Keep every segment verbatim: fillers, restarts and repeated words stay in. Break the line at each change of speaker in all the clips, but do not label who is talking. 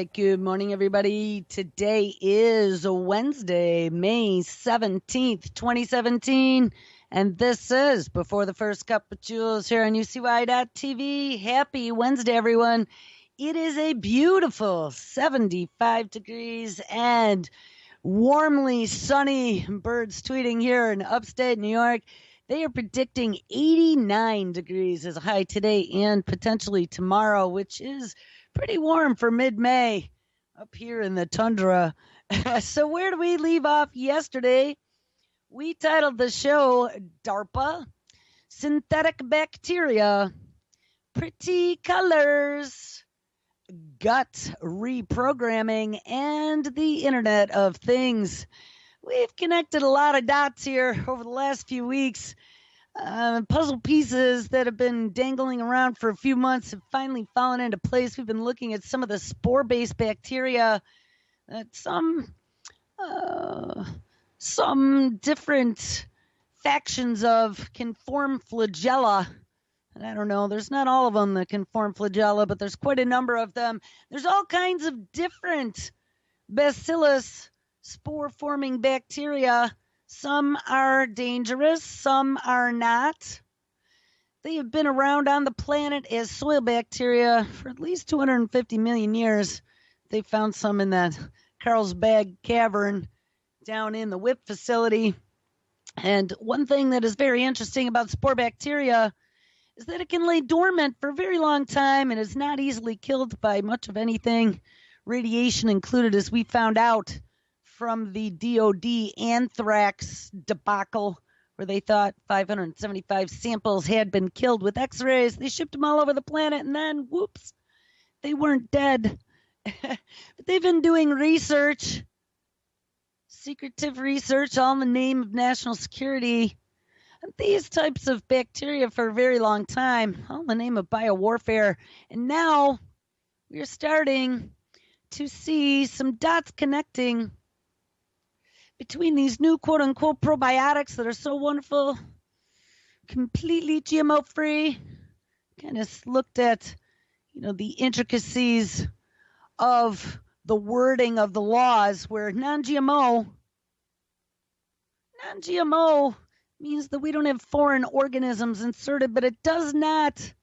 right, good morning, everybody. Today is Wednesday, May seventeenth, twenty seventeen, and this is Before the First Cup of Jules here on U C Y dot T V. Happy Wednesday, everyone. It is a beautiful seventy-five degrees and warmly sunny. Birds tweeting here in upstate New York. They are predicting eighty-nine degrees as a high today and potentially tomorrow, which is pretty warm for mid-May up here in the tundra. So where do we leave off yesterday? We titled the show DARPA, Synthetic Bacteria, Pretty Colors, Gut Reprogramming, and the Internet of Things. We've connected a lot of dots here over the last few weeks. Uh, puzzle pieces that have been dangling around for a few months have finally fallen into place. We've been looking at some of the spore-based bacteria that some uh, some different factions of can form flagella. And I don't know, there's not all of them that can form flagella, but there's quite a number of them. There's all kinds of different bacillus spore-forming bacteria. Some are dangerous, some are not. They have been around on the planet as soil bacteria for at least two hundred fifty million years. They found some in that Carlsbad cavern down in the W I P facility. And one thing that is very interesting about spore bacteria is that it can lay dormant for a very long time and is not easily killed by much of anything, radiation included, as we found out from the D O D anthrax debacle, where they thought five hundred seventy-five samples had been killed with x-rays. They shipped them all over the planet, and then, whoops, they weren't dead. But they've been doing research, secretive research, all in the name of national security, and these types of bacteria for a very long time, all in the name of biowarfare. And now we're starting to see some dots connecting between these new quote-unquote probiotics that are so wonderful, completely G M O-free. Kind of looked at, you know, the intricacies of the wording of the laws, where non-G M O, non-G M O means that we don't have foreign organisms inserted, but it does not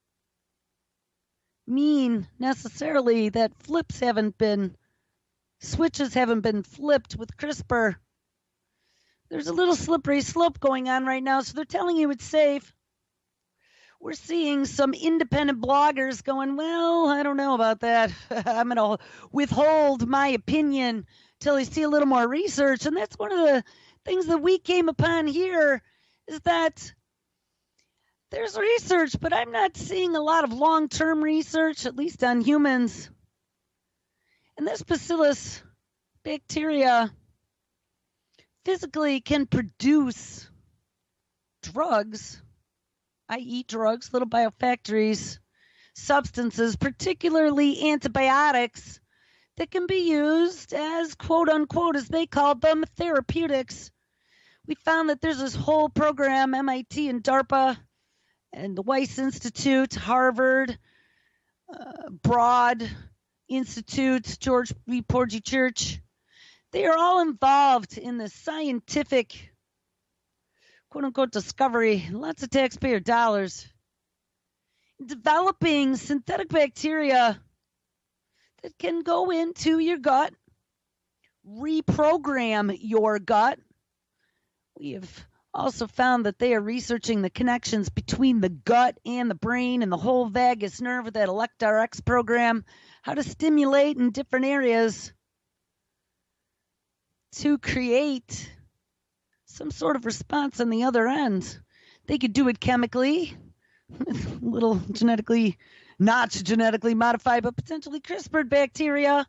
mean necessarily that flips haven't been Switches haven't been flipped with CRISPR. There's a little slippery slope going on right now, so they're telling you it's safe. We're seeing some independent bloggers going, well, I don't know about that. I'm going to withhold my opinion till I see a little more research. And that's one of the things that we came upon here, is that there's research, but I'm not seeing a lot of long-term research, at least on humans. And this bacillus bacteria physically can produce drugs, that is drugs, little biofactories, substances, particularly antibiotics, that can be used as, quote unquote, as they called them, therapeutics. We found that there's this whole program, M I T and DARPA and the Weiss Institute, Harvard, uh, Broad Institute, George B. Porgy Church. They are all involved in the scientific, quote-unquote, discovery, lots of taxpayer dollars, developing synthetic bacteria that can go into your gut, reprogram your gut. We have also found that they are researching the connections between the gut and the brain and the whole vagus nerve with that ElectRx program, how to stimulate in different areas to create some sort of response on the other end. They could do it chemically, with little genetically, not genetically modified, but potentially CRISPR bacteria.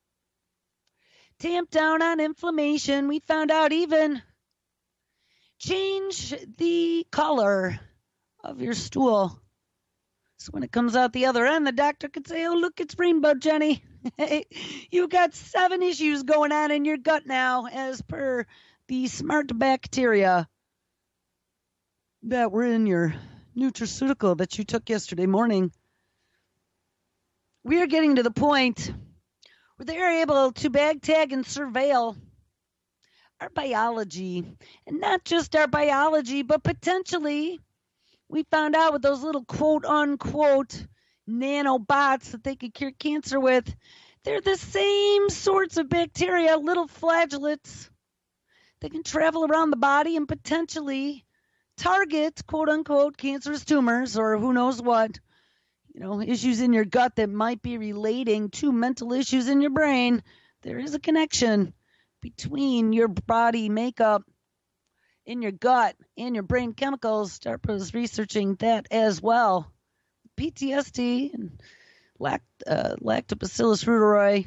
Tamp down on inflammation. We found out even change the color of your stool. So when it comes out the other end, the doctor could say, oh, look, it's rainbow, Jenny. You got seven issues going on in your gut now, as per the smart bacteria that were in your nutraceutical that you took yesterday morning. We are getting to the point where they're able to bag, tag, and surveil our biology. And not just our biology, but potentially, we found out with those little quote unquote nanobots that they could cure cancer with, they're the same sorts of bacteria, little flagellates that can travel around the body and potentially target quote unquote cancerous tumors or who knows what, you know, issues in your gut that might be relating to mental issues in your brain. There is a connection between your body makeup in your gut and your brain chemicals. DARPA is researching that as well. P T S D and lact, uh, Lactobacillus ruderi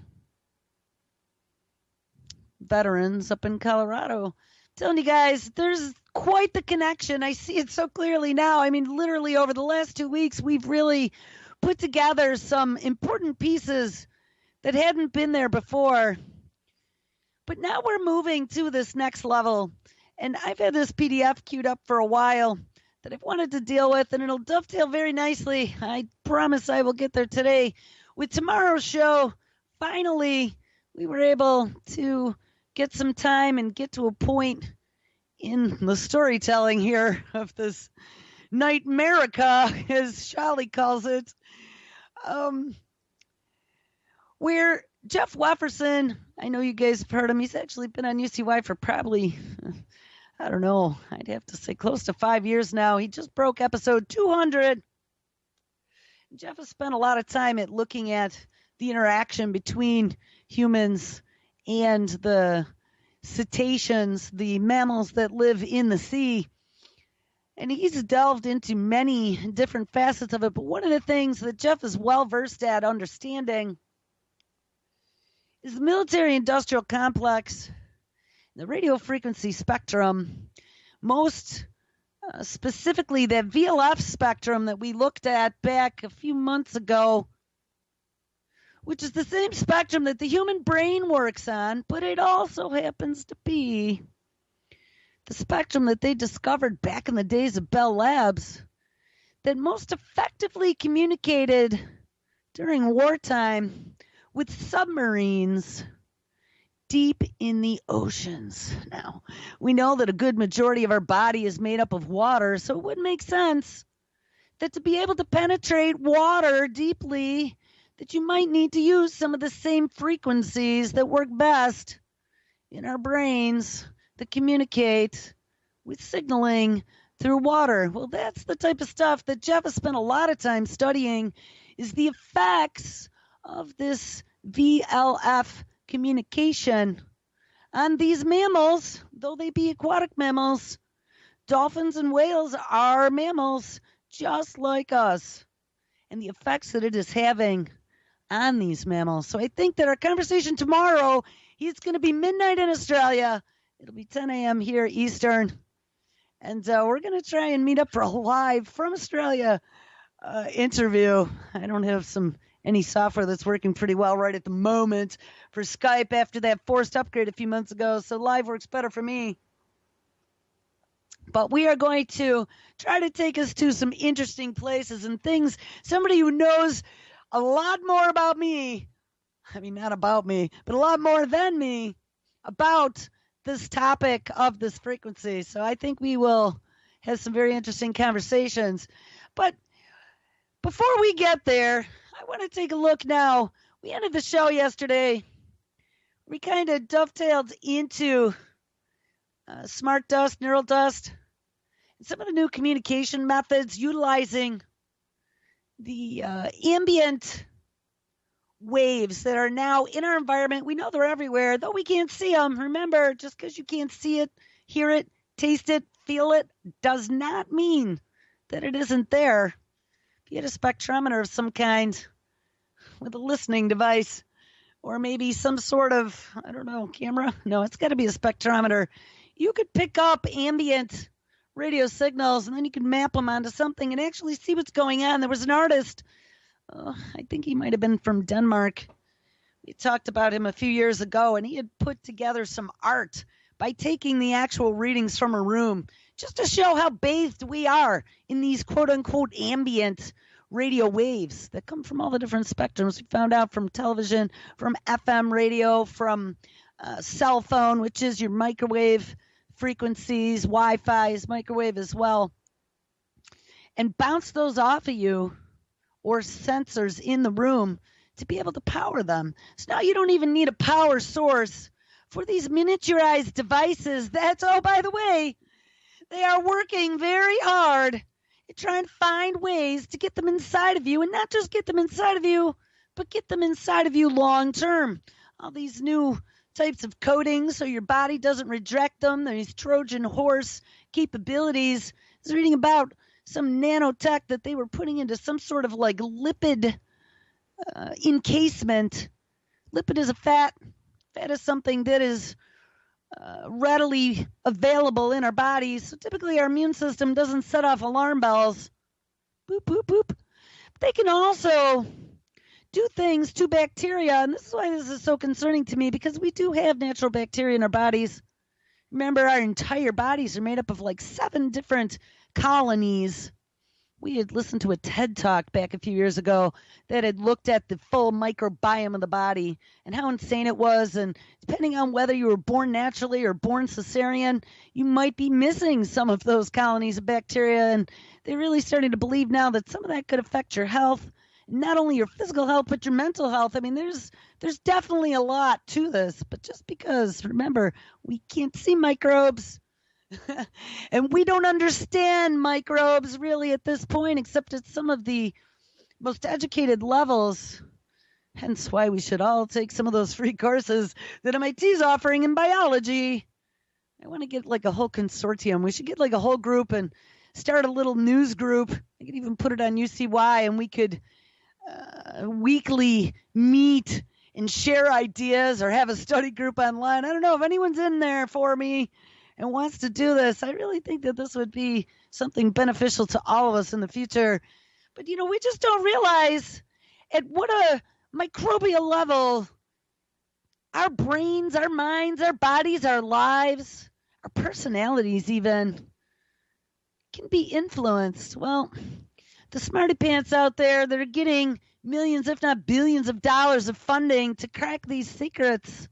veterans up in Colorado. I'm telling you guys, there's quite the connection. I see it so clearly now. I mean, literally over the last two weeks, we've really put together some important pieces that hadn't been there before. But now we're moving to this next level. And I've had this P D F queued up for a while that I've wanted to deal with, and it'll dovetail very nicely. I promise I will get there today. With tomorrow's show, finally, we were able to get some time and get to a point in the storytelling here of this Nightmerica, as Shali calls it, um, where Jeff Wefferson, I know you guys have heard him. He's actually been on U C Y for probably, I don't know, I'd have to say close to five years now. He just broke episode two hundred. Jeff has spent a lot of time at looking at the interaction between humans and the cetaceans, the mammals that live in the sea. And he's delved into many different facets of it. But one of the things that Jeff is well versed at understanding is the military-industrial complex, the radio frequency spectrum, most uh, specifically that V L F spectrum that we looked at back a few months ago, which is the same spectrum that the human brain works on, but it also happens to be the spectrum that they discovered back in the days of Bell Labs that most effectively communicated during wartime with submarines deep in the oceans. Now, we know that a good majority of our body is made up of water, so it would make sense that to be able to penetrate water deeply, that you might need to use some of the same frequencies that work best in our brains that communicate with signaling through water. Well, that's the type of stuff that Jeff has spent a lot of time studying, is the effects of this V L F communication on these mammals, though they be aquatic mammals. Dolphins and whales are mammals just like us, and the effects that it is having on these mammals. So I think that our conversation tomorrow, it's going to be midnight in Australia. It'll be ten a.m. here Eastern. And uh, we're going to try and meet up for a live from Australia uh, interview. I don't have some any software that's working pretty well right at the moment for Skype after that forced upgrade a few months ago. So live works better for me. But we are going to try to take us to some interesting places and things. Somebody who knows a lot more about me, I mean, not about me, but a lot more than me about this topic of this frequency. So I think we will have some very interesting conversations. But before we get there, I want to take a look now. We ended the show yesterday. We kind of dovetailed into uh, smart dust, neural dust, and some of the new communication methods utilizing the uh, ambient waves that are now in our environment. We know they're everywhere, though we can't see them. Remember, just because you can't see it, hear it, taste it, feel it, does not mean that it isn't there. If you had a spectrometer of some kind with a listening device, or maybe some sort of, I don't know, camera. No, it's got to be a spectrometer. You could pick up ambient radio signals, and then you could map them onto something and actually see what's going on. There was an artist, uh, I think he might have been from Denmark. We talked about him a few years ago, and he had put together some art by taking the actual readings from a room just to show how bathed we are in these quote-unquote ambient radio waves that come from all the different spectrums. We found out from television, from F M radio, from uh, cell phone, which is your microwave frequencies, Wi-Fi is microwave as well, and bounce those off of you or sensors in the room to be able to power them. So now you don't even need a power source for these miniaturized devices. That's, oh, by the way, they are working very hard at trying to find ways to get them inside of you, and not just get them inside of you, but get them inside of you long term. All these new types of coatings so your body doesn't reject them. These Trojan horse capabilities. I was reading about some nanotech that they were putting into some sort of like lipid uh, encasement. Lipid is a fat. Fat is something that is uh, readily available in our bodies. So typically our immune system doesn't set off alarm bells. Boop, boop, boop. They can also do things to bacteria, and this is why this is so concerning to me, because we do have natural bacteria in our bodies. Remember, our entire bodies are made up of like seven different colonies. We had listened to a TED Talk back a few years ago that had looked at the full microbiome of the body and how insane it was. And depending on whether you were born naturally or born cesarean, you might be missing some of those colonies of bacteria. And they're really starting to believe now that some of that could affect your health, not only your physical health, but your mental health. I mean, there's there's definitely a lot to this. But just because, remember, we can't see microbes, and we don't understand microbes really at this point, except at some of the most educated levels. Hence why we should all take some of those free courses that M I T is offering in biology. I want to get like a whole consortium. We should get like a whole group and start a little news group. I could even put it on U C Y, and we could uh, weekly meet and share ideas or have a study group online. I don't know if anyone's in there for me and wants to do this. I really think that this would be something beneficial to all of us in the future. But, you know, we just don't realize at what a microbial level our brains, our minds, our bodies, our lives, our personalities even can be influenced. Well, the smarty pants out there that are getting millions, if not billions of dollars of funding to crack these secrets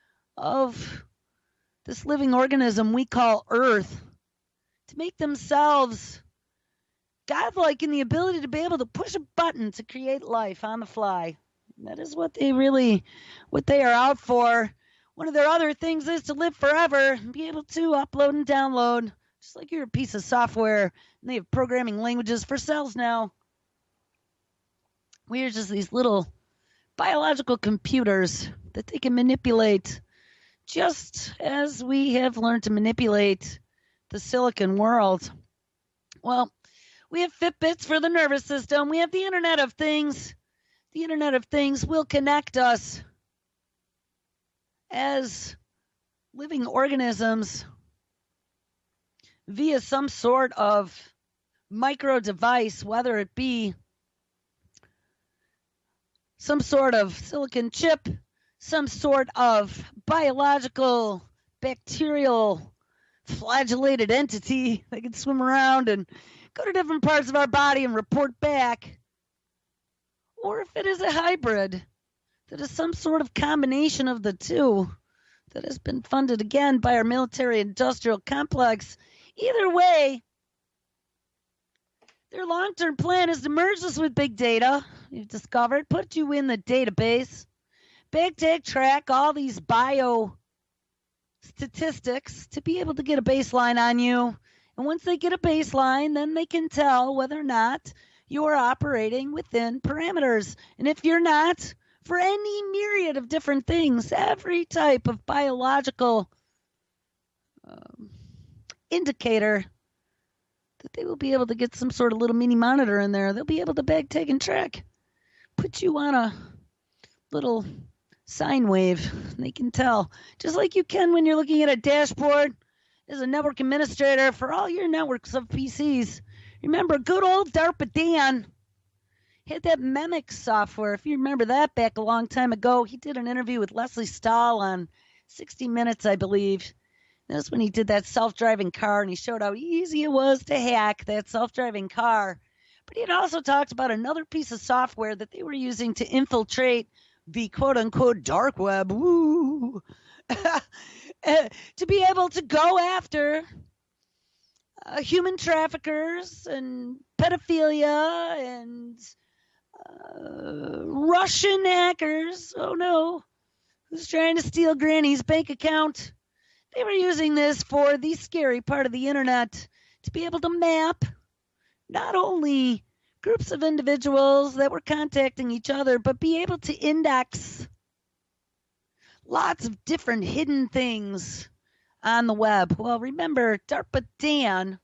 of this living organism we call Earth, to make themselves godlike in the ability to be able to push a button to create life on the fly. That is what they really, what they are out for. One of their other things is to live forever and be able to upload and download, just like you're a piece of software, and they have programming languages for cells now. We are just these little biological computers that they can manipulate, just as we have learned to manipulate the silicon world. Well, we have Fitbits for the nervous system. We have the Internet of Things. The Internet of Things will connect us as living organisms via some sort of micro device, whether it be some sort of silicon chip, some sort of biological, bacterial, flagellated entity that can swim around and go to different parts of our body and report back. Or if it is a hybrid that is some sort of combination of the two that has been funded again by our military-industrial complex. Either way, their long-term plan is to merge us with big data, you've discovered, put you in the database, big tech track all these bio statistics to be able to get a baseline on you. And once they get a baseline, then they can tell whether or not you are operating within parameters. And if you're not, for any myriad of different things, every type of biological um, indicator, that they will be able to get some sort of little mini monitor in there. They'll be able to bag, tag, and track. Put you on a little sine wave. They can tell. Just like you can when you're looking at a dashboard as a network administrator for all your networks of P Cs. Remember, good old DARPA Dan had that Memic software. If you remember that back a long time ago, he did an interview with Leslie Stahl on sixty minutes, I believe. That's when he did that self-driving car, and he showed how easy it was to hack that self-driving car But he had also talked about another piece of software that they were using to infiltrate the quote-unquote dark web, woo, to be able to go after uh, human traffickers and pedophilia and uh, Russian hackers. Oh no, who's trying to steal Granny's bank account? They were using this for the scary part of the internet to be able to map not only groups of individuals that were contacting each other, but be able to index lots of different hidden things on the web. Well, remember, DARPA Dan,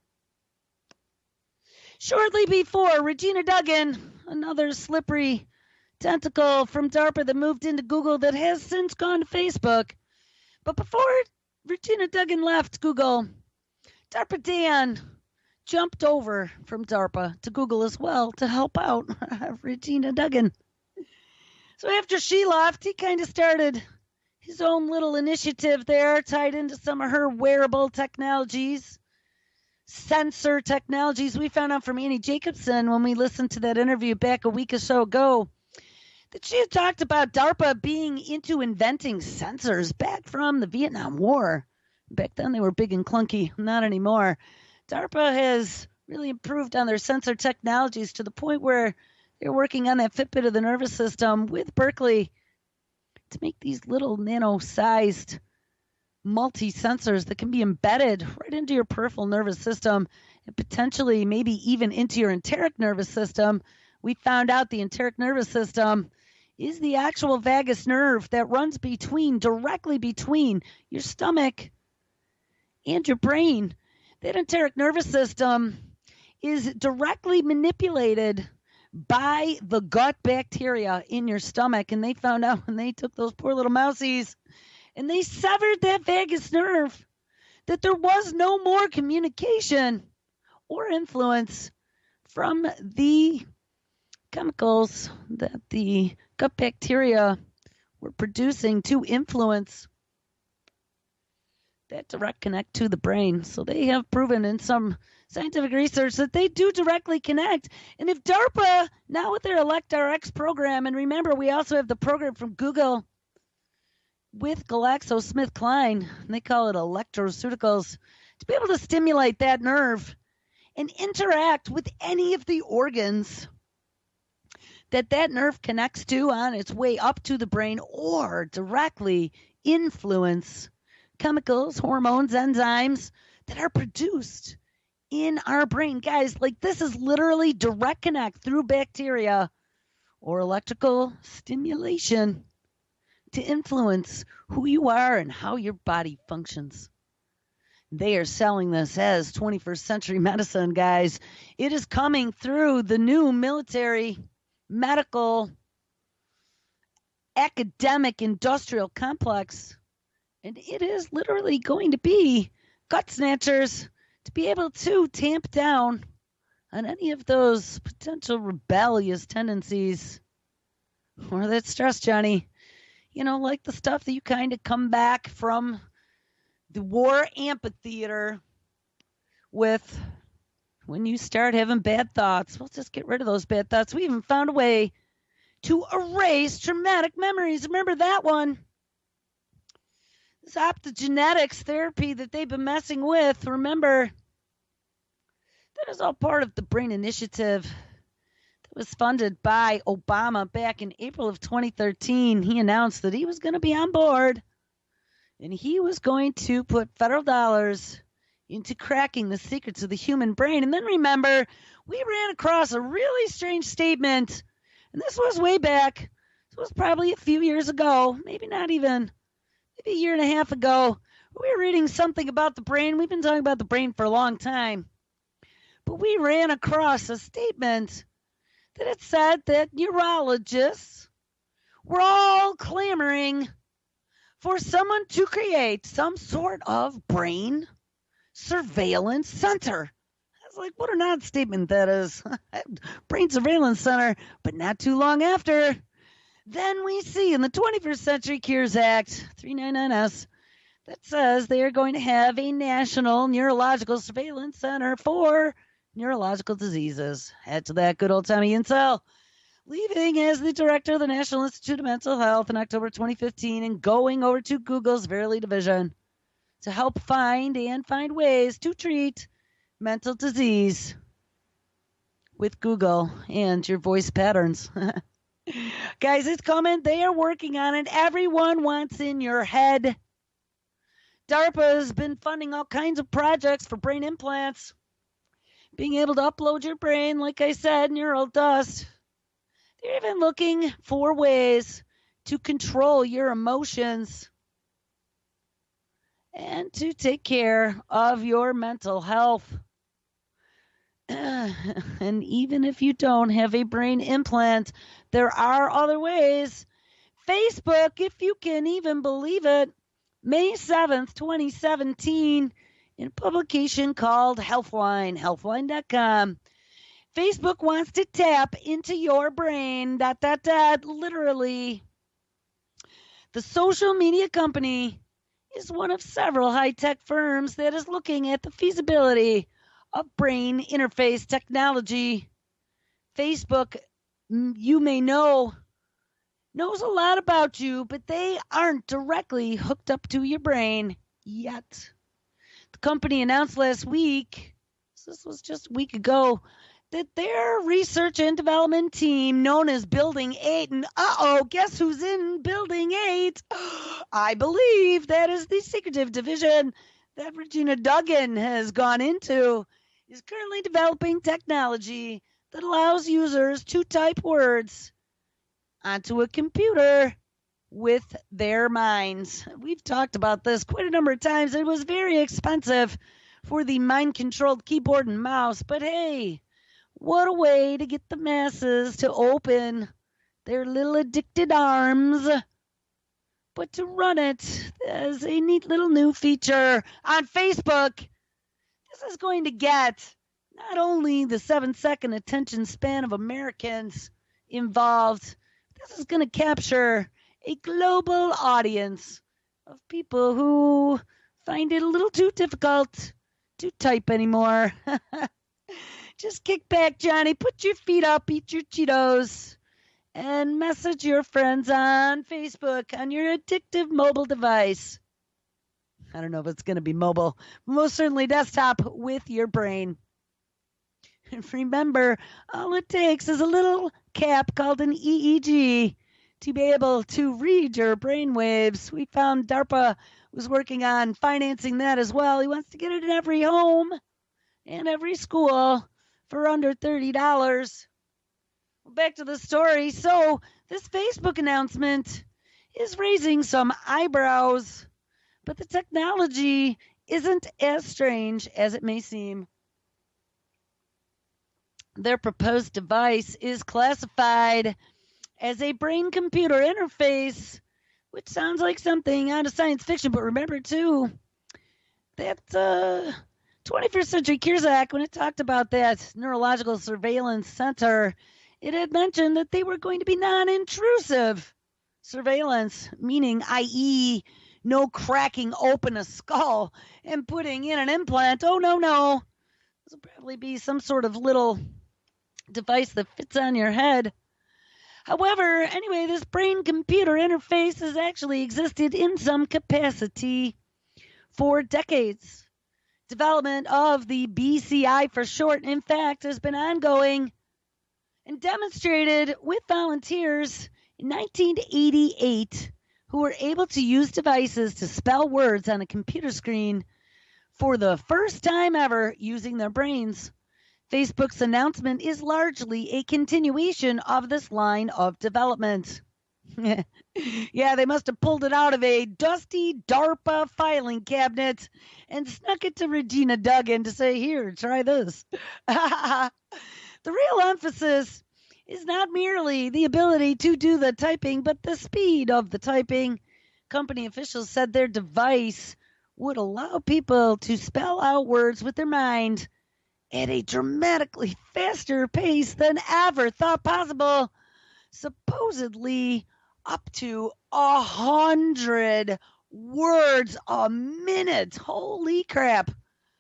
shortly before Regina Duggan, another slippery tentacle from DARPA that moved into Google that has since gone to Facebook. But before Regina Duggan left Google, DARPA Dan jumped over from DARPA to Google as well to help out Regina Duggan. So after she left, he kind of started his own little initiative there, tied into some of her wearable technologies, sensor technologies. We found out from Annie Jacobson when we listened to that interview back a week or so ago that she had talked about DARPA being into inventing sensors back from the Vietnam War. Back then they were big and clunky, not anymore. DARPA has really improved on their sensor technologies to the point where they're working on that Fitbit of the nervous system with Berkeley to make these little nano-sized multi-sensors that can be embedded right into your peripheral nervous system and potentially maybe even into your enteric nervous system. We found out the enteric nervous system is the actual vagus nerve that runs between, directly between your stomach and your brain. That enteric nervous system is directly manipulated by the gut bacteria in your stomach. And they found out when they took those poor little mousies and they severed that vagus nerve that there was no more communication or influence from the chemicals that the gut bacteria were producing to influence that direct connect to the brain. So they have proven in some scientific research that they do directly connect. And if DARPA, now with their ElectRx program, and remember, we also have the program from Google with GlaxoSmithKline, and they call it electroceuticals, to be able to stimulate that nerve and interact with any of the organs that that nerve connects to on its way up to the brain, or directly influence chemicals, hormones, enzymes that are produced in our brain. Guys, like this is literally direct connect through bacteria or electrical stimulation to influence who you are and how your body functions. They are selling this as twenty-first century medicine, guys. It is coming through the new military, medical, academic, industrial complex. And it is literally going to be gut snatchers to be able to tamp down on any of those potential rebellious tendencies or that stress, Johnny. You know, like the stuff that you kind of come back from the war amphitheater with when you start having bad thoughts. We'll just get rid of those bad thoughts. We even found a way to erase traumatic memories. Remember that one? This optogenetics therapy that they've been messing with, remember, that is all part of the Brain Initiative that was funded by Obama back in April of twenty thirteen. He announced that he was going to be on board and he was going to put federal dollars into cracking the secrets of the human brain. And then remember, we ran across a really strange statement, and this was way back. This was probably a few years ago, maybe not even maybe a year and a half ago. We were reading something about the brain. We've been talking about the brain for a long time. But we ran across a statement that it said that neurologists were all clamoring for someone to create some sort of brain surveillance center. I was like, what an odd statement that is. Brain surveillance center, but not too long after, then we see in the twenty-first Century Cures Act, three ninety-nine S, that says they are going to have a national neurological surveillance center for neurological diseases. Head to that good old Tommy Insel, leaving as the director of the National Institute of Mental Health in October twenty fifteen and going over to Google's Verily division to help find and find ways to treat mental disease with Google and your voice patterns. Guys, it's coming. They are working on it. Everyone wants in your head. DARPA has been funding all kinds of projects for brain implants. Being able to upload your brain, like I said, neural dust. They're even looking for ways to control your emotions and to take care of your mental health. And even if you don't have a brain implant, there are other ways. Facebook, if you can even believe it, May seventh, twenty seventeen, in a publication called Healthline, healthline dot com. Facebook wants to tap into your brain, dot, dot, dot, literally. The social media company is one of several high-tech firms that is looking at the feasibility of brain interface technology. Facebook, you may know, knows a lot about you, but they aren't directly hooked up to your brain yet. The company announced last week, so this was just a week ago, that their research and development team, known as Building eight, and uh-oh, guess who's in Building eight? I believe that is the secretive division that Regina Duggan has gone into, is currently developing technology that allows users to type words onto a computer with their minds. We've talked about this quite a number of times. It was very expensive for the mind-controlled keyboard and mouse, but hey, what a way to get the masses to open their little addicted arms, but to run it as a neat little new feature on Facebook. This is going to get not only the seven-second attention span of Americans involved, this is going to capture a global audience of people who find it a little too difficult to type anymore. Just kick back, Johnny, put your feet up, eat your Cheetos, and message your friends on Facebook on your addictive mobile device. I don't know if it's going to be mobile, but most certainly desktop with your brain. And remember, all it takes is a little cap called an E E G to be able to read your brain waves. We found DARPA was working on financing that as well. He wants to get it in every home and every school for under thirty dollars. Back to the story. So this Facebook announcement is raising some eyebrows, but the technology isn't as strange as it may seem. Their proposed device is classified as a brain-computer interface, which sounds like something out of science fiction. But remember, too, that uh, twenty-first Century Cures Act, when it talked about that neurological surveillance center, it had mentioned that they were going to be non-intrusive surveillance, meaning, that is, no cracking open a skull and putting in an implant. Oh, no, no. This will probably be some sort of little device that fits on your head. However, anyway, this brain-computer interface has actually existed in some capacity for decades. Development of the B C I for short, in fact, has been ongoing and demonstrated with volunteers in nineteen eighty-eight who were able to use devices to spell words on a computer screen for the first time ever using their brains. Facebook's announcement is largely a continuation of this line of development. Yeah, they must have pulled it out of a dusty DARPA filing cabinet and snuck it to Regina Duggan to say, here, try this. The real emphasis is not merely the ability to do the typing, but the speed of the typing. Company officials said their device would allow people to spell out words with their mind at a dramatically faster pace than ever thought possible, supposedly up to a hundred words a minute. Holy crap.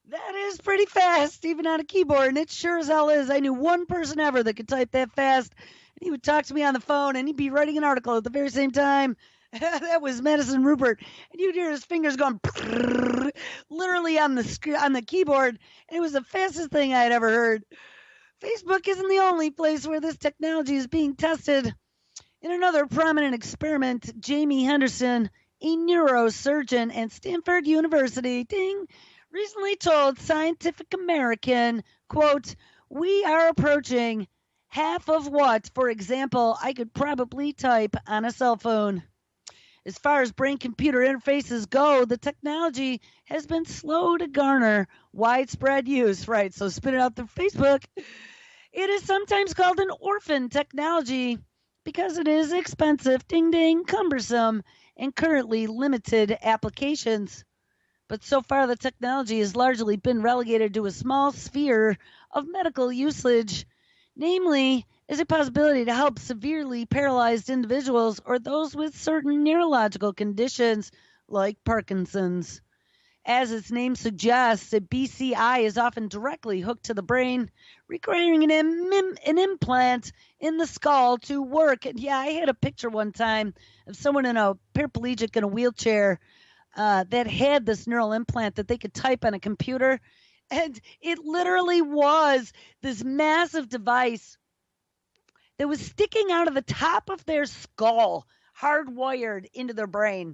That is pretty fast, even on a keyboard, and it sure as hell is. I knew one person ever that could type that fast, and he would talk to me on the phone, and he'd be writing an article at the very same time. That was Madison Rupert, and you'd hear his fingers going literally on the sc- on the keyboard, and it was the fastest thing I had ever heard. Facebook isn't the only place where this technology is being tested. In another prominent experiment, Jamie Henderson, a neurosurgeon at Stanford University, ding, recently told Scientific American, quote, "We are approaching half of what, for example, I could probably type on a cell phone." As far as brain-computer interfaces go, the technology has been slow to garner widespread use. Right, so spit it out through Facebook. It is sometimes called an orphan technology because it is expensive, ding ding, cumbersome, and currently limited applications. But so far, the technology has largely been relegated to a small sphere of medical usage, namely, as a possibility to help severely paralyzed individuals or those with certain neurological conditions like Parkinson's. As its name suggests, a B C I is often directly hooked to the brain, requiring an, Im- an implant in the skull to work. And yeah, I had a picture one time of someone in a paraplegic in a wheelchair uh, that had this neural implant that they could type on a computer. And it literally was this massive device that was sticking out of the top of their skull, hardwired into their brain.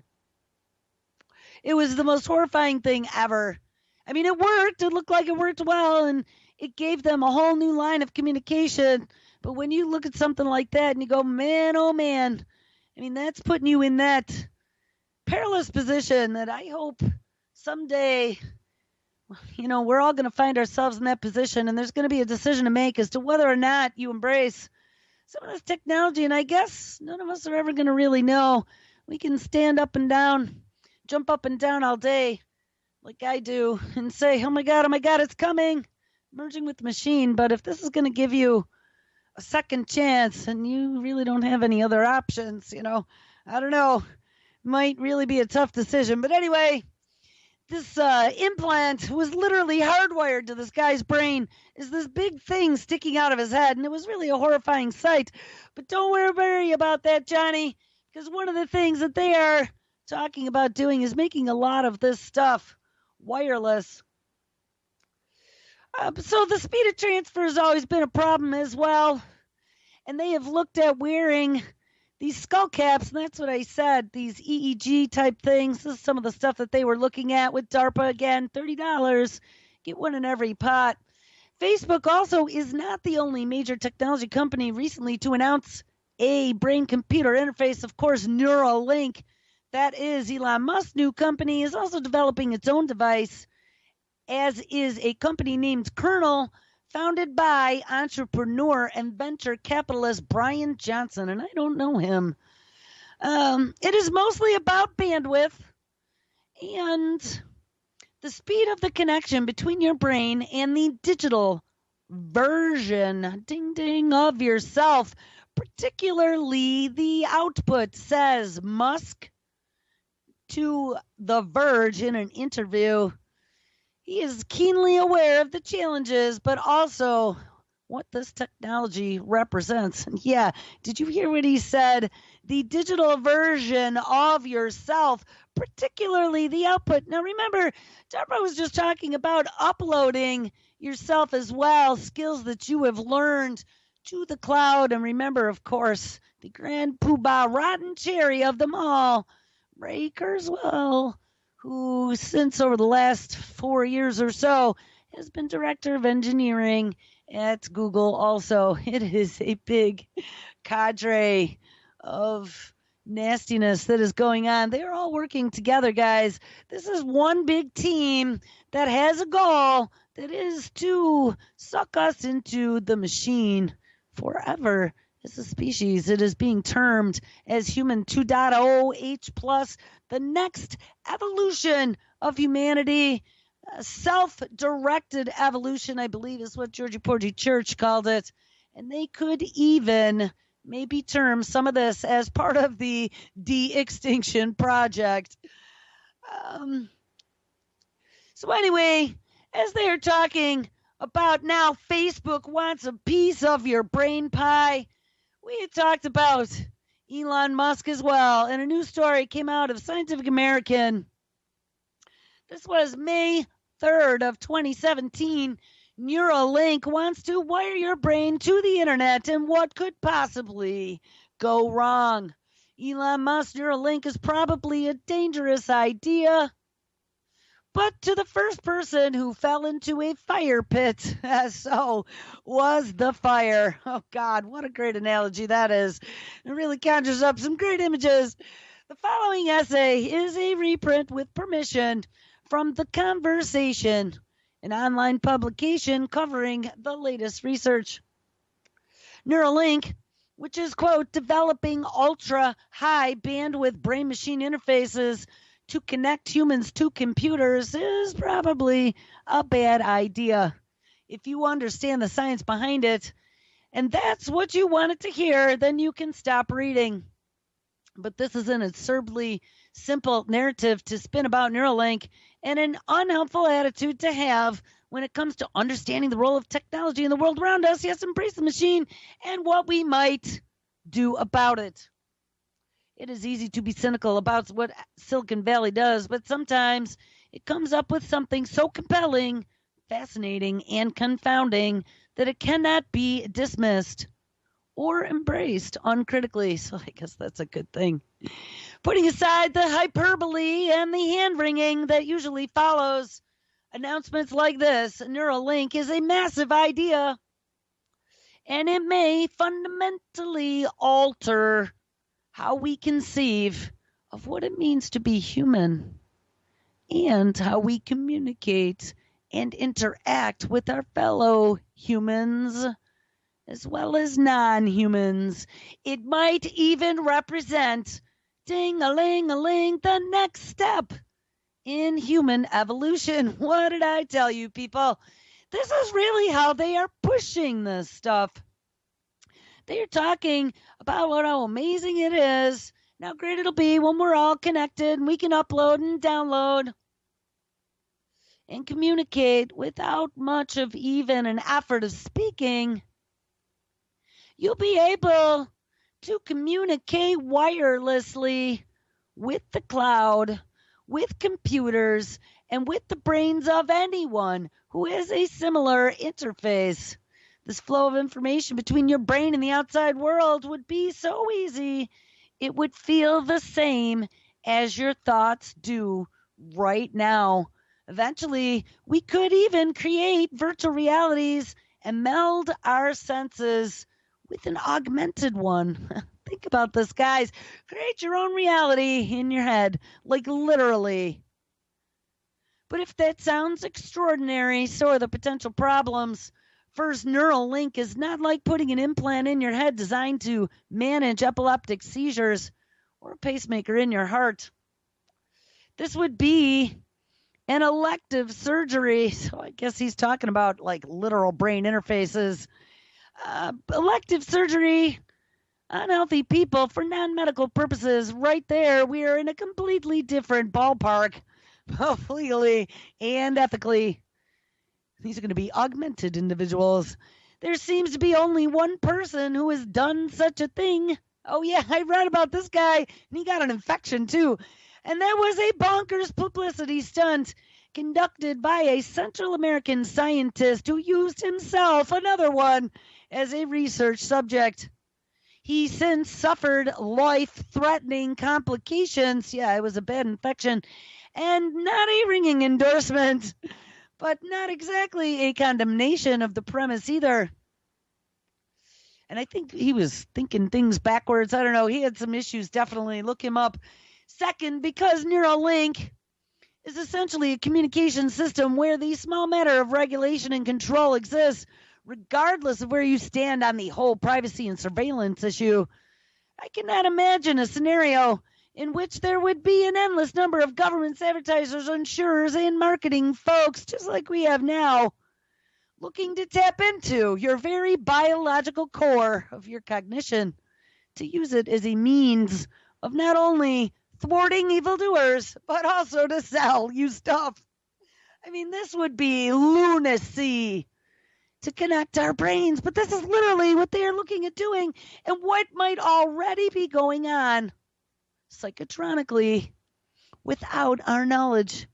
It was the most horrifying thing ever. I mean, it worked. It looked like it worked well, and it gave them a whole new line of communication. But when you look at something like that and you go, man, oh man, I mean, that's putting you in that perilous position that I hope someday, you know, we're all going to find ourselves in that position, and there's going to be a decision to make as to whether or not you embrace some of this technology. And I guess none of us are ever going to really know. We can stand up and down, jump up and down all day like I do and say, oh my God, oh my God, it's coming, merging with the machine. But if this is going to give you a second chance and you really don't have any other options, you know, I don't know, might really be a tough decision. But anyway, this uh, implant was literally hardwired to this guy's brain. Is this big thing sticking out of his head, and it was really a horrifying sight. But don't worry about that, Johnny, because one of the things that they are talking about doing is making a lot of this stuff wireless. Uh, so the speed of transfer has always been a problem as well, and they have looked at wearing these skull caps, and that's what I said, these E E G type things. This is some of the stuff that they were looking at with DARPA. Again, thirty dollars. Get one in every pot. Facebook also is not the only major technology company recently to announce a brain-computer interface. Of course, Neuralink, that is Elon Musk's new company, is also developing its own device, as is a company named Kernel, founded by entrepreneur and venture capitalist Brian Johnson, and I don't know him. Um, it is mostly about bandwidth and the speed of the connection between your brain and the digital version, ding ding, of yourself, particularly the output, says Musk to The Verge in an interview. He is keenly aware of the challenges, but also what this technology represents. And yeah, did you hear what he said? The digital version of yourself, particularly the output. Now remember, Deborah was just talking about uploading yourself as well, skills that you have learned to the cloud. And remember, of course, the grand poobah rotten cherry of them all, Ray Kurzweil, who since over the last four years or so has been director of engineering at Google also. It is a big cadre of nastiness that is going on. They're all working together, guys. This is one big team that has a goal that is to suck us into the machine forever. As a species, it is being termed as Human two point oh H plus, the next evolution of humanity. Uh, self-directed evolution, I believe, is what Georgie Porgy Church called it. And they could even maybe term some of this as part of the de-extinction project. Um, so anyway, as they are talking about now Facebook wants a piece of your brain pie, we had talked about Elon Musk as well, and a new story came out of Scientific American. This was May third of twenty seventeen. Neuralink wants to wire your brain to the internet, and what could possibly go wrong? Elon Musk's Neuralink is probably a dangerous idea, but to the first person who fell into a fire pit, so was the fire. Oh, God, what a great analogy that is. It really conjures up some great images. The following essay is a reprint with permission from The Conversation, an online publication covering the latest research. Neuralink, which is, quote, developing ultra-high bandwidth brain-machine interfaces to connect humans to computers, is probably a bad idea if you understand the science behind it, and that's what you wanted to hear, then you can stop reading. But this is an absurdly simple narrative to spin about Neuralink and an unhelpful attitude to have when it comes to understanding the role of technology in the world around us. Yes, embrace the machine and what we might do about it. It is easy to be cynical about what Silicon Valley does, but sometimes it comes up with something so compelling, fascinating, and confounding that it cannot be dismissed or embraced uncritically. So I guess that's a good thing. Putting aside the hyperbole and the hand-wringing that usually follows announcements like this, Neuralink is a massive idea, and it may fundamentally alter how we conceive of what it means to be human and how we communicate and interact with our fellow humans as well as non-humans. It might even represent, ding-a-ling-a-ling, the next step in human evolution. What did I tell you, people? This is really how they are pushing this stuff. They are talking about what how amazing it is, and how great it'll be when we're all connected and we can upload and download and communicate without much of even an effort of speaking. You'll be able to communicate wirelessly with the cloud, with computers, and with the brains of anyone who has a similar interface. This flow of information between your brain and the outside world would be so easy, it would feel the same as your thoughts do right now. Eventually, we could even create virtual realities and meld our senses with an augmented one. Think about this, guys. Create your own reality in your head, like literally. But if that sounds extraordinary, so are the potential problems. First, Neuralink is not like putting an implant in your head designed to manage epileptic seizures or a pacemaker in your heart. This would be an elective surgery. So I guess he's talking about like literal brain interfaces. Uh, elective surgery on healthy people for non-medical purposes. Right there, we are in a completely different ballpark, both legally and ethically. These are going to be augmented individuals. There seems to be only one person who has done such a thing. Oh, yeah, I read about this guy, and he got an infection, too. And that was a bonkers publicity stunt conducted by a Central American scientist who used himself, another one, as a research subject. He since suffered life-threatening complications. Yeah, it was a bad infection. And not a ringing endorsement, but not exactly a condemnation of the premise either. And I think he was thinking things backwards. I don't know. He had some issues, definitely. Look him up. Second, because Neuralink is essentially a communication system where the small matter of regulation and control exists, regardless of where you stand on the whole privacy and surveillance issue. I cannot imagine a scenario in which there would be an endless number of governments, advertisers, insurers, and marketing folks, just like we have now, looking to tap into your very biological core of your cognition to use it as a means of not only thwarting evildoers, but also to sell you stuff. I mean, this would be lunacy to connect our brains, but this is literally what they are looking at doing and what might already be going on psychotronically without our knowledge.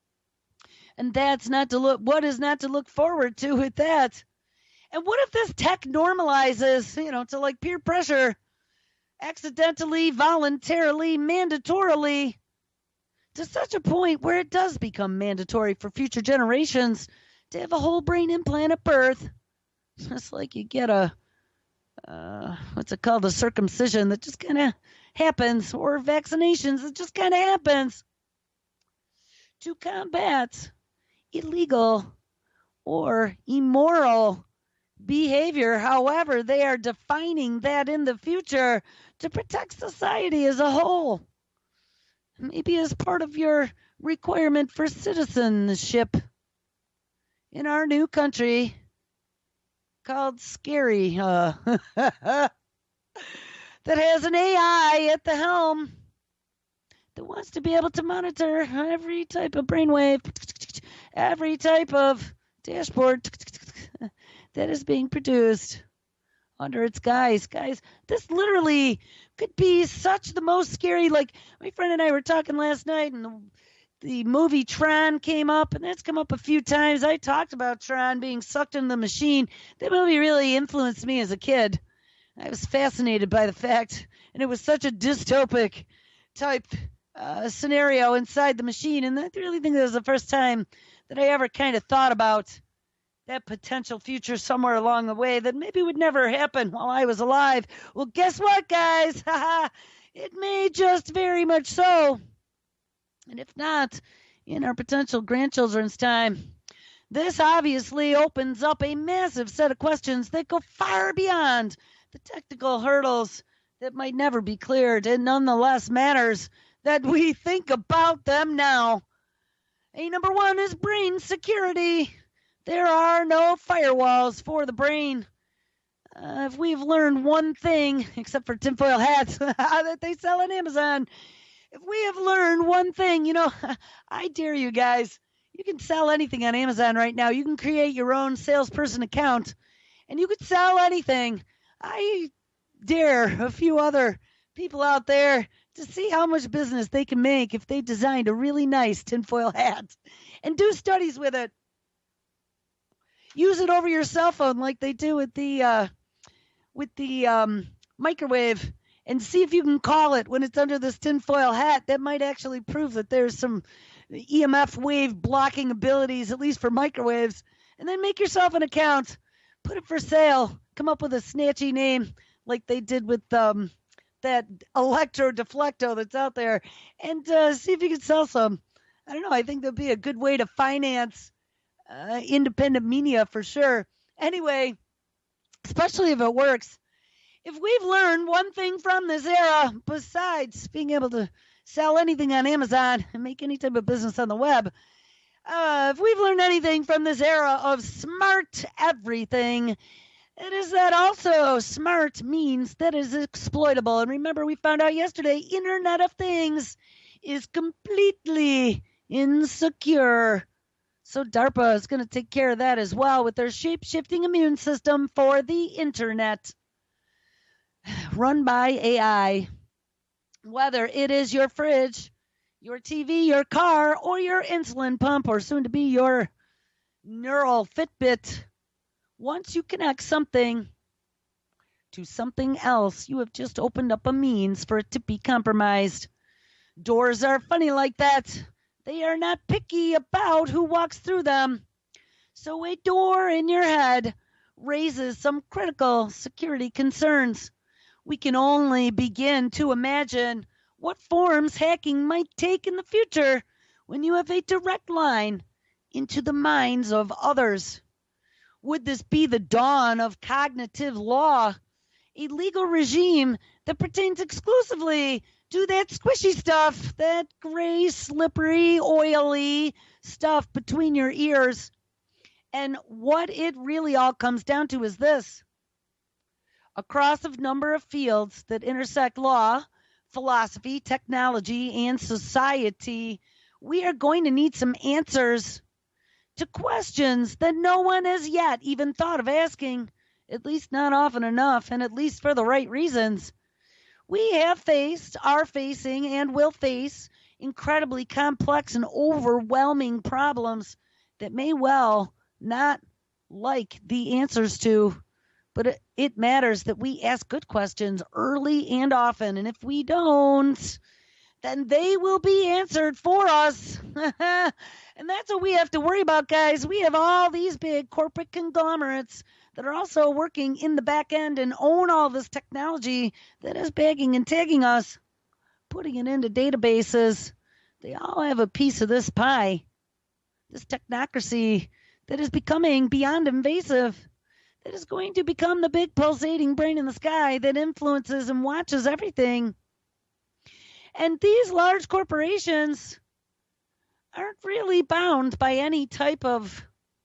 And that's not to look, what is not to look forward to with that? And what if this tech normalizes, you know, to like peer pressure, accidentally, voluntarily, mandatorily, to such a point where it does become mandatory for future generations to have a whole brain implant at birth? Just like you get a, uh, what's it called, a circumcision that just kind of happens, or vaccinations that just kind of happens. To combat illegal or immoral behavior, however they are defining that in the future, to protect society as a whole. Maybe as part of your requirement for citizenship in our new country called Scary, uh, that has an A I at the helm that wants to be able to monitor every type of brainwave, every type of dashboard that is being produced under its guise. Guys, this literally could be such the most scary. Like, my friend and I were talking last night, and the, the movie Tron came up, and that's come up a few times. I talked about Tron being sucked into the machine. That movie really influenced me as a kid. I was fascinated by the fact, and it was such a dystopic type uh, scenario inside the machine, and I really think that was the first time that I ever kind of thought about that potential future somewhere along the way that maybe would never happen while I was alive. Well, guess what, guys? It may just very much so. And if not, in our potential grandchildren's time. This obviously opens up a massive set of questions that go far beyond the technical hurdles that might never be cleared. It nonetheless matters that we think about them now. A number one is brain security. There are no firewalls for the brain. Uh, if we've learned one thing, except for tinfoil hats that they sell on Amazon, if we have learned one thing, you know, I dare you guys, you can sell anything on Amazon right now. You can create your own salesperson account, and you could sell anything. I dare a few other people out there to see how much business they can make if they designed a really nice tinfoil hat and do studies with it. Use it over your cell phone like they do with the uh, with the um, microwave, and see if you can call it when it's under this tinfoil hat. That might actually prove that there's some E M F wave blocking abilities, at least for microwaves. And then make yourself an account, put it for sale, come up with a snatchy name like they did with um, that Electro Deflecto that's out there, and uh, see if you can sell some. I don't know. I think that'd be a good way to finance Uh, independent media for sure. Anyway, especially if it works. If we've learned one thing from this era, besides being able to sell anything on Amazon and make any type of business on the web, uh, if we've learned anything from this era of smart everything, it is that also smart means that is exploitable. And remember, we found out yesterday, Internet of Things is completely insecure. So DARPA is going to take care of that as well with their shape-shifting immune system for the internet, run by A I. Whether it is your fridge, your T V, your car, or your insulin pump, or soon to be your neural Fitbit, once you connect something to something else, you have just opened up a means for it to be compromised. Doors are funny like that. They are not picky about who walks through them. So a door in your head raises some critical security concerns. We can only begin to imagine what forms hacking might take in the future when you have a direct line into the minds of others. Would this be the dawn of cognitive law, a legal regime that pertains exclusively to that squishy stuff, that gray, slippery, oily stuff between your ears? And what it really all comes down to is this. Across a number of fields that intersect law, philosophy, technology, and society, we are going to need some answers to questions that no one has yet even thought of asking, at least not often enough, and at least for the right reasons. We have faced, are facing, and will face incredibly complex and overwhelming problems that may well not like the answers to, but it, it matters that we ask good questions early and often, and if we don't, then they will be answered for us. And that's what we have to worry about, guys. We have all these big corporate conglomerates that are also working in the back end and own all this technology that is bagging and tagging us, putting it into databases. They all have a piece of this pie, this technocracy that is becoming beyond invasive, that is going to become the big pulsating brain in the sky that influences and watches everything. And these large corporations aren't really bound by any type of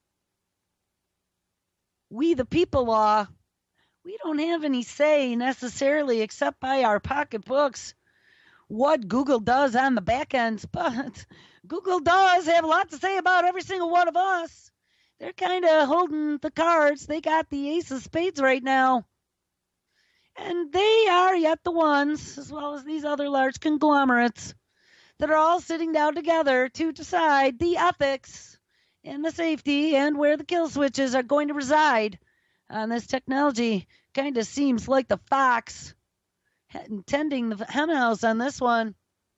we the people law. We don't have any say necessarily except by our pocketbooks what Google does on the back end, but Google does have a lot to say about every single one of us. They're kind of holding the cards. They got the ace of spades right now. And they are yet the ones, as well as these other large conglomerates, that are all sitting down together to decide the ethics and the safety and where the kill switches are going to reside on this technology. Kind of seems like the fox tending the henhouse on this one.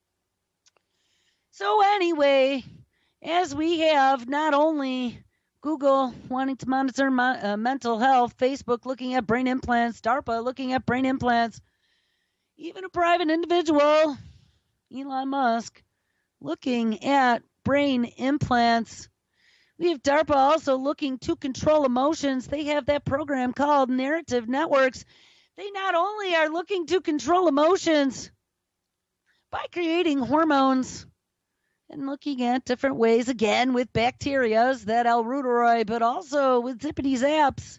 So anyway, as we have not only Google wanting to monitor my, uh, mental health, Facebook looking at brain implants, DARPA looking at brain implants, even a private individual, Elon Musk, looking at brain implants. We have DARPA also looking to control emotions. They have that program called Narrative Networks. They not only are looking to control emotions by creating hormones and looking at different ways, again, with bacterias, that Alruteroi, but also with zippity zaps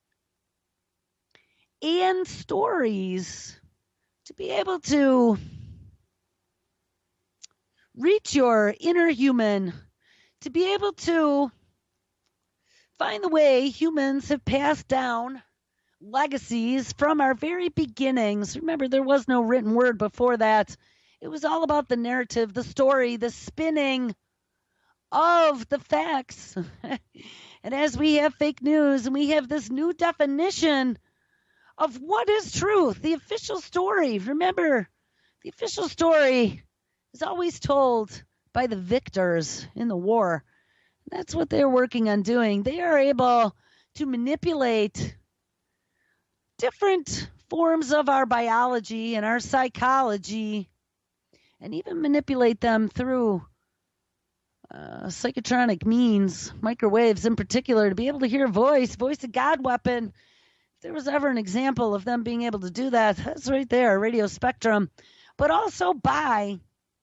and stories to be able to reach your inner human, to be able to find the way humans have passed down legacies from our very beginnings. Remember, there was no written word before that. It was all about the narrative, the story, the spinning of the facts. And as we have fake news and we have this new definition of what is truth, the official story. Remember, the official story is always told by the victors in the war. That's what they're working on doing. They are able to manipulate different forms of our biology and our psychology, and even manipulate them through uh, psychotronic means, microwaves in particular, to be able to hear a voice, voice of God weapon. If there was ever an example of them being able to do that, that's right there, radio spectrum. But also by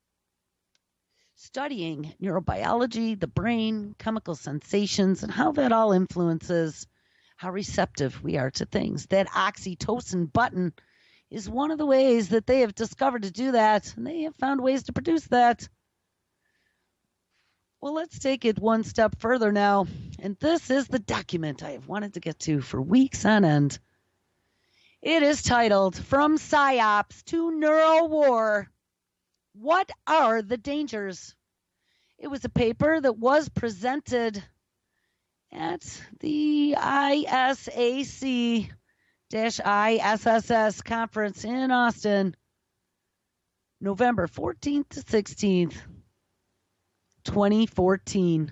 studying neurobiology, the brain, chemical sensations, and how that all influences how receptive we are to things. That oxytocin button is one of the ways that they have discovered to do that, and they have found ways to produce that. Well, let's take it one step further now, and this is the document I have wanted to get to for weeks on end. It is titled, From PsyOps to Neuro War, What Are the Dangers? It was a paper that was presented at the I S A C I S S S conference in Austin, November fourteenth to sixteenth, twenty fourteen.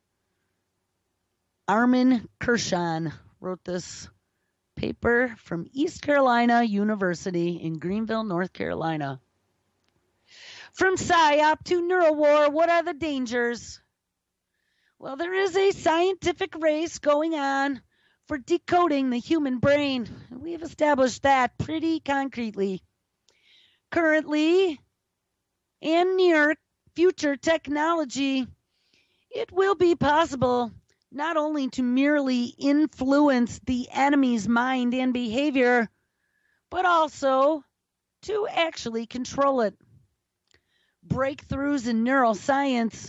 Armin Kershaw wrote this paper from East Carolina University in Greenville, North Carolina. From PsyOp to NeuroWar, what are the dangers? Well, there is a scientific race going on for decoding the human brain. We've established that pretty concretely. Currently, and near future technology, it will be possible not only to merely influence the enemy's mind and behavior, but also to actually control it. Breakthroughs in neuroscience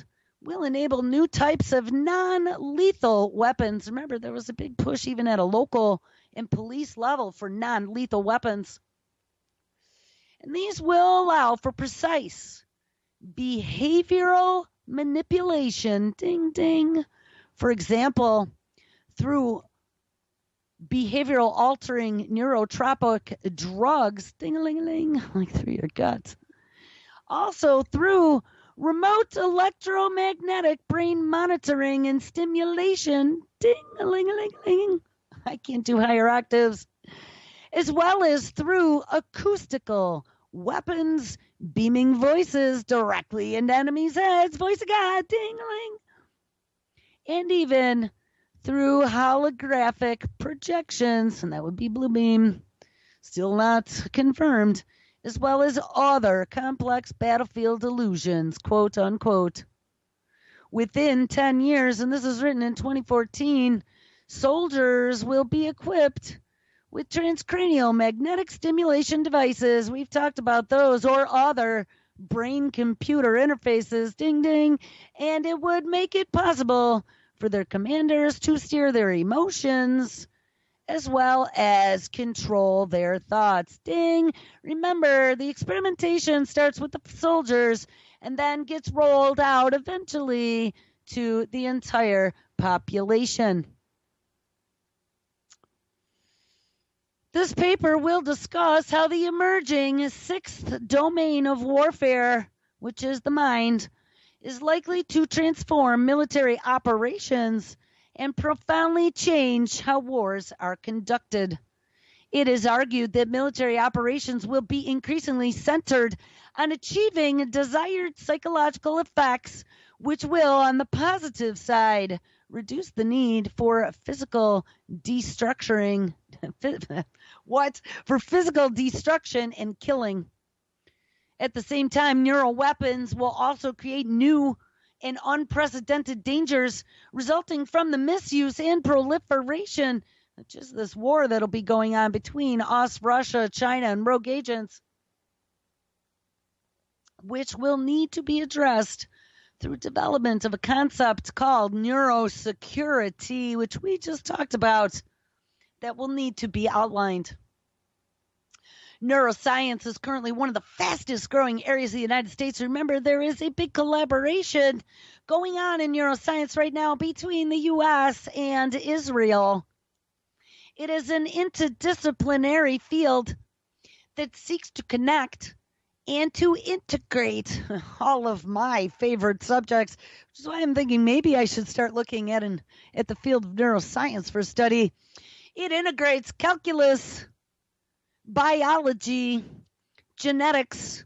will enable new types of non-lethal weapons. Remember, there was a big push even at a local and police level for non-lethal weapons. And these will allow for precise behavioral manipulation, ding, ding. For example, through behavioral altering neurotropic drugs, ding-a-ling-a-ling, like through your gut. Also through remote electromagnetic brain monitoring and stimulation, ding-a-ling-a-ling-a-ling. I can't do higher octaves. As well as through acoustical weapons, beaming voices directly into enemies' heads, voice of God, ding-a-ling. And even through holographic projections, and that would be blue beam, still not confirmed, as well as other complex battlefield illusions, quote unquote. Within ten years, and this is written in twenty fourteen, soldiers will be equipped with transcranial magnetic stimulation devices. We've talked about those, or other brain-computer interfaces, ding ding, and it would make it possible for their commanders to steer their emotions as well as control their thoughts. Ding! Remember, the experimentation starts with the soldiers and then gets rolled out eventually to the entire population. This paper will discuss how the emerging sixth domain of warfare, which is the mind, is likely to transform military operations and profoundly change how wars are conducted. It is argued that military operations will be increasingly centered on achieving desired psychological effects, which will, on the positive side, reduce the need for physical destructuring. What? For physical destruction and killing. At the same time, neural weapons will also create new and unprecedented dangers resulting from the misuse and proliferation of just this war that'll be going on between us, Russia, China, and rogue agents, which will need to be addressed through development of a concept called neurosecurity, which we just talked about, that will need to be outlined. Neuroscience is currently one of the fastest growing areas of the United States. Remember, there is a big collaboration going on in neuroscience right now between the U S and Israel. It is an interdisciplinary field that seeks to connect and to integrate all of my favorite subjects, which is why I'm thinking maybe I should start looking at an at the field of neuroscience for study. It integrates calculus, biology, genetics,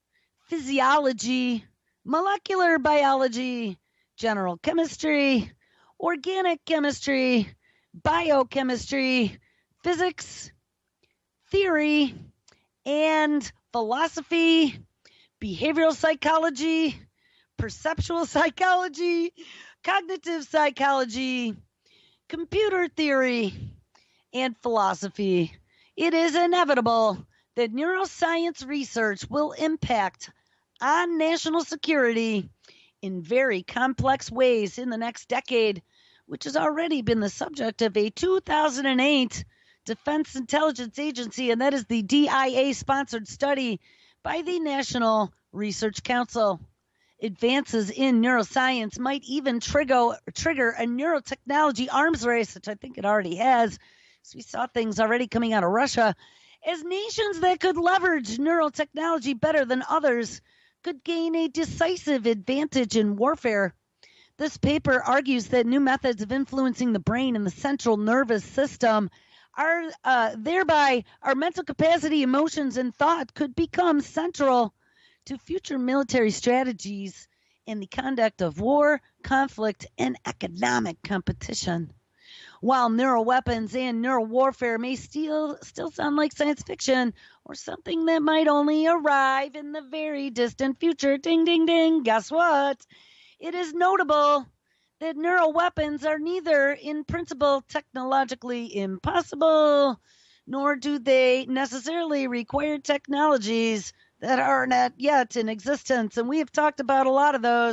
physiology, molecular biology, general chemistry, organic chemistry, biochemistry, physics, theory, and philosophy, behavioral psychology, perceptual psychology, cognitive psychology, computer theory, and philosophy. It is inevitable that neuroscience research will impact on national security in very complex ways in the next decade, which has already been the subject of a two thousand eight Defense Intelligence Agency, and that is the D I A-sponsored study by the National Research Council. Advances in neuroscience might even trigger, trigger a neurotechnology arms race, which I think it already has. So we saw things already coming out of Russia, as nations that could leverage neurotechnology better than others could gain a decisive advantage in warfare. This paper argues that new methods of influencing the brain and the central nervous system are uh, thereby our mental capacity, emotions, and thought could become central to future military strategies in the conduct of war, conflict, and economic competition. While neuroweapons and neurowarfare may still still sound like science fiction or something that might only arrive in the very distant future, ding, ding, ding, guess what? It is notable that neuroweapons are neither in principle technologically impossible, nor do they necessarily require technologies that are not yet in existence. And we have talked about a lot of those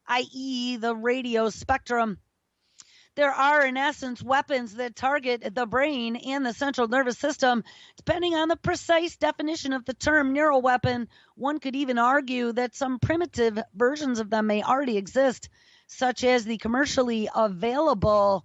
that is the radio spectrum. There are, in essence, weapons that target the brain and the central nervous system. Depending on the precise definition of the term neural weapon, one could even argue that some primitive versions of them may already exist, such as the commercially available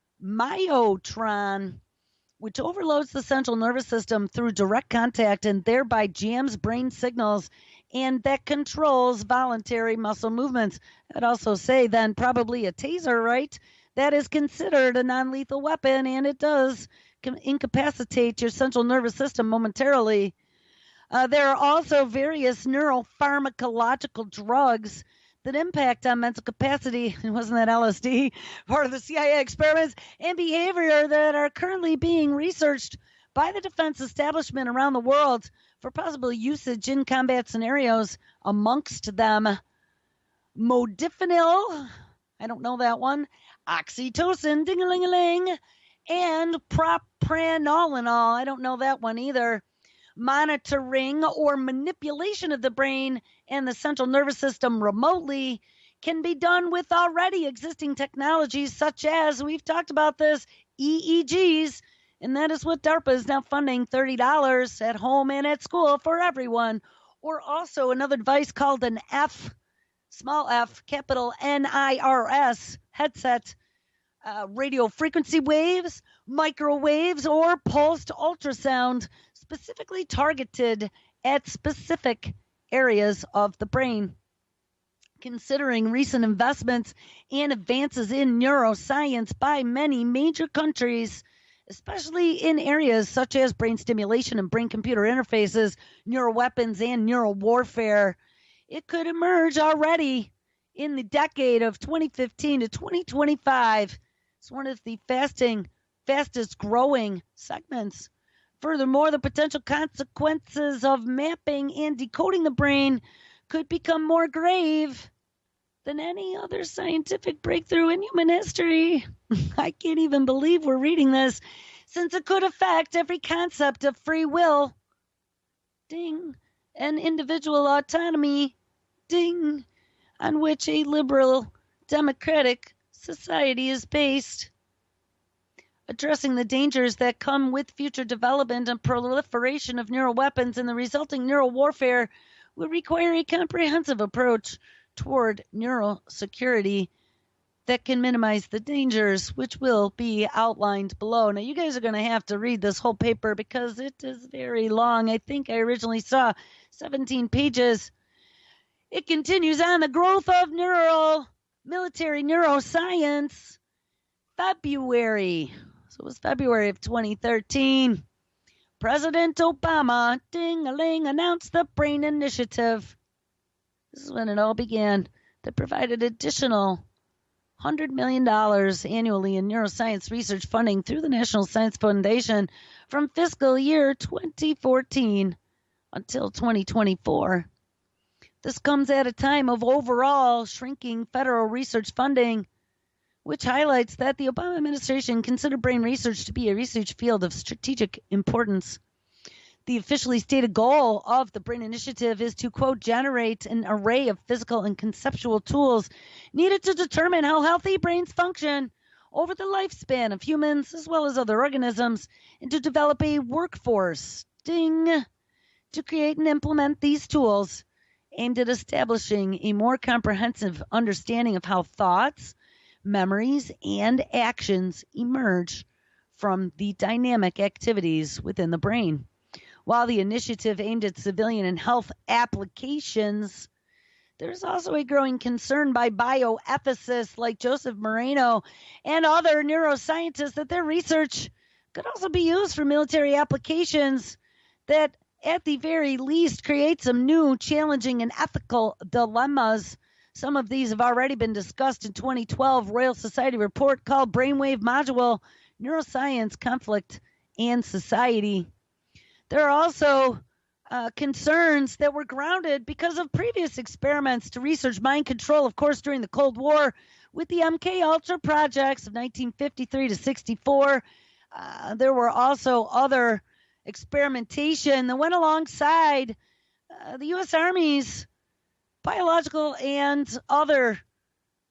Myotron, which overloads the central nervous system through direct contact and thereby jams brain signals, and that controls voluntary muscle movements. I'd also say then probably a taser, right? That is considered a non-lethal weapon, and it does incapacitate your central nervous system momentarily. Uh, there are also various neuropharmacological drugs that impact on mental capacity, wasn't that L S D, part of the C I A experiments, and behavior that are currently being researched by the defense establishment around the world for possible usage in combat scenarios. Amongst them, modafinil, I don't know that one, oxytocin, ding-a-ling-a-ling, and propranolol, I don't know that one either. Monitoring or manipulation of the brain and the central nervous system remotely can be done with already existing technologies such as, we've talked about this, E E Gs, and that is what DARPA is now funding, thirty dollars at home and at school for everyone. Or also another device called an F, small f, capital N I R S headset, uh, radio frequency waves, microwaves, or pulsed ultrasound specifically targeted at specific areas of the brain. Considering recent investments and advances in neuroscience by many major countries, especially in areas such as brain stimulation and brain-computer interfaces, neuroweapons, and neural warfare, it could emerge already in the decade of twenty fifteen to twenty twenty-five. It's one of the fasting, fastest growing segments. Furthermore, the potential consequences of mapping and decoding the brain could become more grave than any other scientific breakthrough in human history. I can't even believe we're reading this, since it could affect every concept of free will, ding, and individual autonomy, ding, on which a liberal democratic society is based. Addressing the dangers that come with future development and proliferation of neural weapons and the resulting neural warfare would require a comprehensive approach toward neural security that can minimize the dangers, which will be outlined below. Now, you guys are going to have to read this whole paper because it is very long. I think I originally saw seventeen pages. It continues on the growth of neural military neuroscience. February. So it was February of twenty thirteen. President Obama, ding-a-ling, announced the BRAIN Initiative. This is when it all began. That provided additional one hundred million dollars annually in neuroscience research funding through the National Science Foundation from fiscal year twenty fourteen until twenty twenty-four. This comes at a time of overall shrinking federal research funding, which highlights that the Obama administration considered brain research to be a research field of strategic importance. The officially stated goal of the BRAIN Initiative is to, quote, generate an array of physical and conceptual tools needed to determine how healthy brains function over the lifespan of humans as well as other organisms, and to develop a workforce, ding, to create and implement these tools aimed at establishing a more comprehensive understanding of how thoughts, memories, and actions emerge from the dynamic activities within the brain. While the initiative aimed at civilian and health applications, there's also a growing concern by bioethicists like Joseph Moreno and other neuroscientists that their research could also be used for military applications that, at the very least, create some new, challenging, and ethical dilemmas. Some of these have already been discussed in twenty twelve Royal Society report called Brainwave Module, Neuroscience, Conflict, and Society. There are also uh, concerns that were grounded because of previous experiments to research mind control, of course, during the Cold War with the M K Ultra projects of nineteen fifty-three to sixty-four. Uh, there were also other experimentation that went alongside uh, the U S Army's biological and other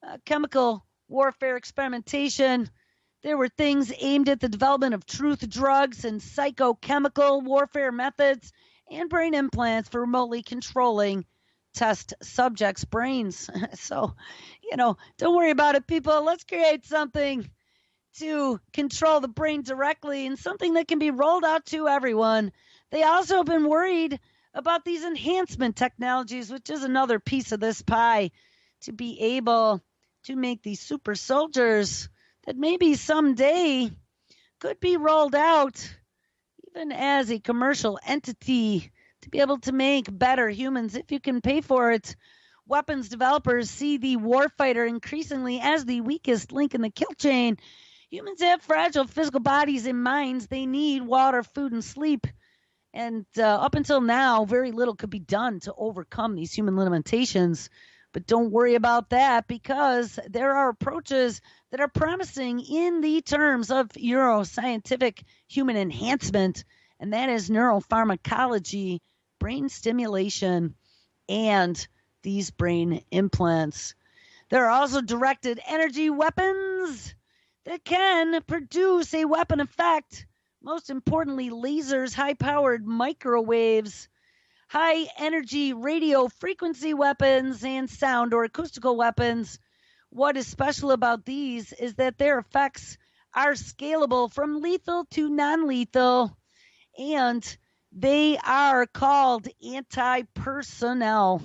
uh, chemical warfare experimentation. There were things aimed at the development of truth drugs and psychochemical warfare methods and brain implants for remotely controlling test subjects' brains. So, you know, don't worry about it, people. Let's create something to control the brain directly and something that can be rolled out to everyone. They also have been worried about these enhancement technologies, which is another piece of this pie, to be able to make these super soldiers that maybe someday could be rolled out even as a commercial entity to be able to make better humans if you can pay for it. Weapons developers see the warfighter increasingly as the weakest link in the kill chain. Humans have fragile physical bodies and minds. They need water, food, and sleep. And uh, up until now, very little could be done to overcome these human limitations. But don't worry about that, because there are approaches that are promising in the terms of neuroscientific human enhancement, and that is neuropharmacology, brain stimulation, and these brain implants. There are also directed energy weapons that can produce a weapon effect. Most importantly, lasers, high-powered microwaves, high-energy radio frequency weapons, and sound or acoustical weapons. What is special about these is that their effects are scalable from lethal to non-lethal, and they are called anti-personnel.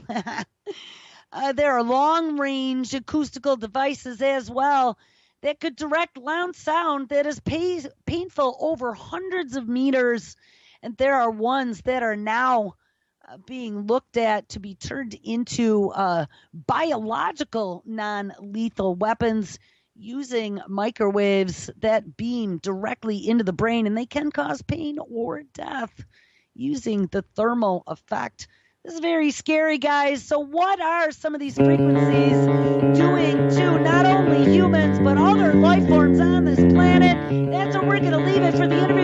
uh, there are long-range acoustical devices as well that could direct loud sound that is pay- painful over hundreds of meters. And there are ones that are now uh, being looked at to be turned into uh, biological non-lethal weapons using microwaves that beam directly into the brain, and they can cause pain or death using the thermal effect. This is very scary, guys. So what are some of these frequencies doing to not only humans, but other life forms on this planet? That's where we're going to leave it for the interview.